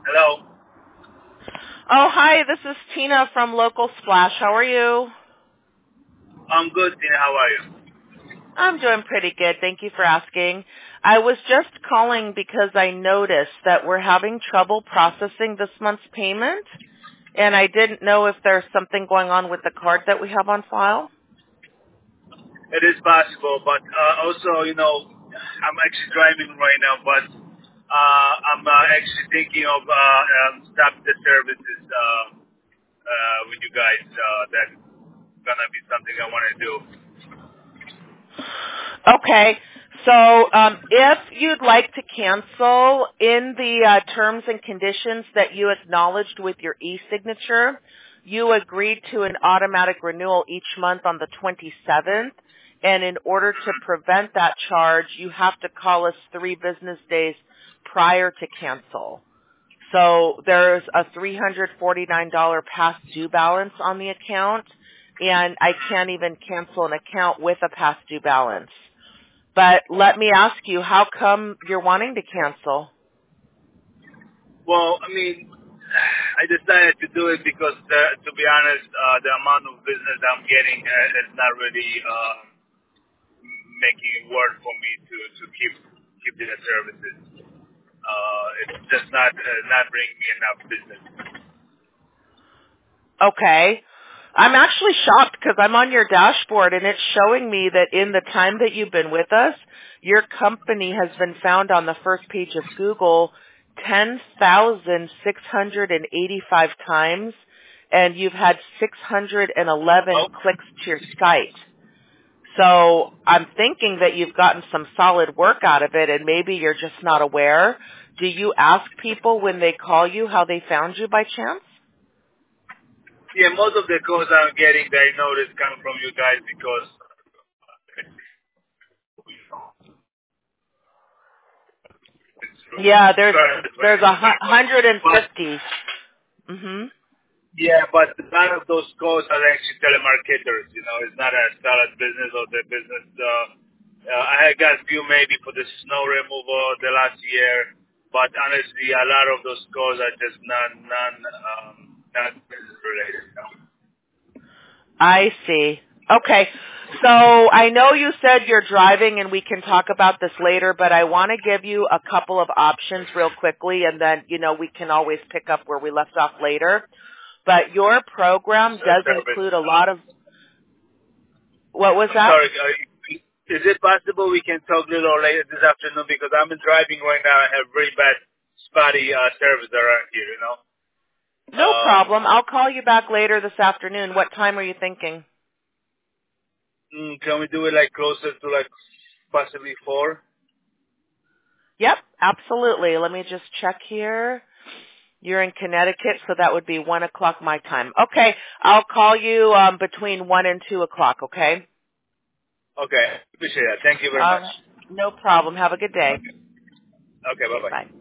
Hello. Oh, hi, this is Tina from Local Splash. How are you? I'm good, Tina. How are you? I'm doing pretty good. Thank you for asking. I was just calling because I noticed that we're having trouble processing this month's payment, and I didn't know if there's something going on with the card that we have on file. It is possible, but also, I'm actually driving right now, but I'm actually thinking of stop the services with you guys. That's gonna be something I want to do. Okay. So if you'd like to cancel in the terms and conditions that you acknowledged with your e-signature, you agreed to an automatic renewal each month on the 27th. And in order to prevent that charge, you have to call us 3 business days prior to cancel. So there's a $349 past due balance on the account, and I can't even cancel an account with a past due balance. But let me ask you, how come you're wanting to cancel? Well, I mean, I decided to do it because, to be honest, the amount of business I'm getting is not really making it work for me to keep the services. It's just not bringing me enough business. Okay. I'm actually shocked because I'm on your dashboard and it's showing me that in the time that you've been with us, your company has been found on the first page of Google 10,685 times, and you've had 611 clicks to your site. So I'm thinking that you've gotten some solid work out of it, and maybe you're just not aware. Do you ask people when they call you how they found you by chance? Yeah, most of the calls I'm getting, I notice, come from you guys because it's true. Yeah, there's Very a good. But 150. Mhm. yeah, but a lot of those calls are actually telemarketers. It's not a solid business or the business. I had got a few maybe for the snow removal the last year, but honestly, a lot of those calls are just not business related. I see. Okay. So I know you said you're driving and we can talk about this later, but I want to give you a couple of options real quickly and then, we can always pick up where we left off later. But your program does Service. include a lot of, what was I'm that? sorry. Is it possible we can talk a little later this afternoon because I'm driving right now. I have very bad, spotty service around here. No problem. I'll call you back later this afternoon. What time are you thinking? Can we do it like closer to like possibly 4? Yep, absolutely. Let me just check here. You're in Connecticut, so that would be 1 o'clock my time. Okay, I'll call you between 1 and 2 o'clock, okay? Okay. Appreciate that. Thank you very All much. right. No problem. Have a good day. Okay. Okay. Bye bye. Bye.